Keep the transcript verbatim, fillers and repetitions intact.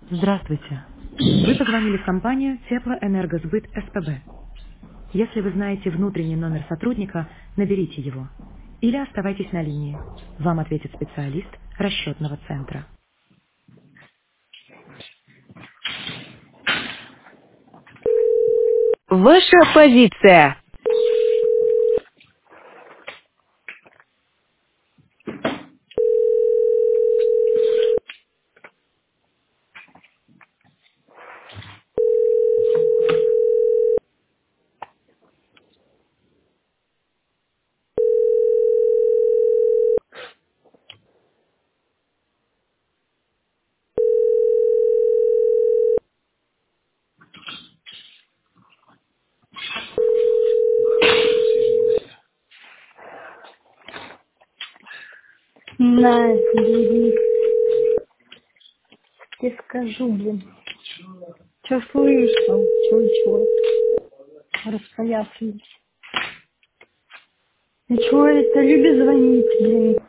Здравствуйте. Вы позвонили в компанию Теплоэнергосбыт СПБ. Если вы знаете внутренний номер сотрудника, наберите его. Или оставайтесь на линии. Вам ответит специалист расчетного центра. Ваша позиция. На, бери, тебе скажу, блин. Че слышал? Че, че? Распоясались. И че это? Люби звонить, блин.